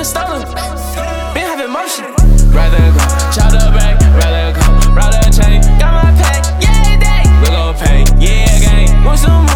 stolen. Been having motion. Rather go, chop the back, rather go, roll the chain. Got my pack, yeah, day. We gon' pay, yeah, gang. Want some more?